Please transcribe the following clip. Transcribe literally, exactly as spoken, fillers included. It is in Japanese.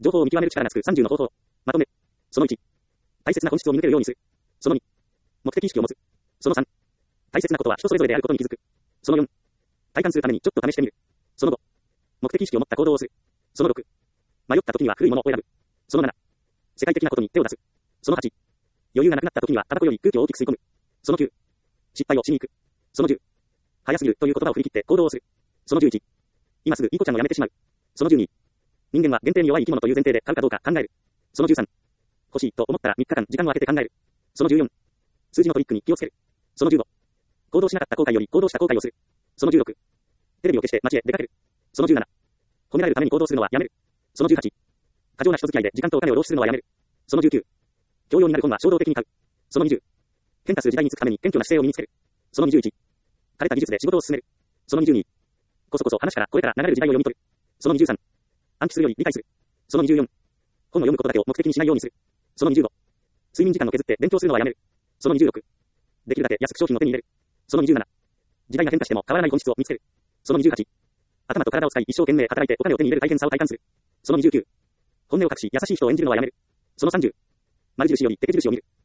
情報を見極める力がつくさんじゅうの方法。まとめ。そのいち。大切な本質を見抜けるようにする。そのに。目的意識を持つ。そのさん。大切なことは人それぞれであることに気づく。そのよん。体感するためにちょっと試してみる。そのご。目的意識を持った行動をする。そのろく。迷った時には古いものを選ぶ。そのなな。世界的なことに手を出す。そのはち。余裕がなくなった時にはタバコより空気を大きく吸い込む。そのきゅう。失敗をしに行く。そのじゅう。早すぎるという言葉を振り切って行動をする。そのじゅういち。今すぐいい子ちゃんをやめてしまう。そのじゅうに。人間は限定に弱い生き物という前提で買うかどうか考える。そのじゅうさん。欲しいと思ったらみっかかん時間を空けて考える。そのじゅうよん。数字のトリックに気をつける。そのじゅうご。行動しなかった後悔より行動した後悔をする。そのじゅうろく。テレビを消して街へ出かける。そのじゅうなな。褒められるために行動するのはやめる。そのじゅうはち。過剰な人付き合いで時間とお金を浪費するのはやめる。そのじゅうきゅう。教養になる本は衝動的に買う。そのにじゅう。変化する時代につくために謙虚な姿勢を身につける。そのにじゅういち。枯れた技術で仕事を進める。そのにじゅうに。こそこそ話から声から流れる時代を読み取る。そのにじゅうさん。暗記するより理解する。そのにじゅうよん。本を読むことだけを目的にしないようにする。そのにじゅうご。睡眠時間を削って勉強するのはやめる。そのにじゅうろく。できるだけ安く商品を手に入れる。そのにじゅうなな。時代が変化しても変わらない本質を見つける。そのにじゅうはち。頭と体を使い一生懸命働いてお金を手に入れる大変さを体感する。そのにじゅうきゅう。本音を隠し優しい人を演じるのはやめる。そのさんじゅう。丸印より手印を見る。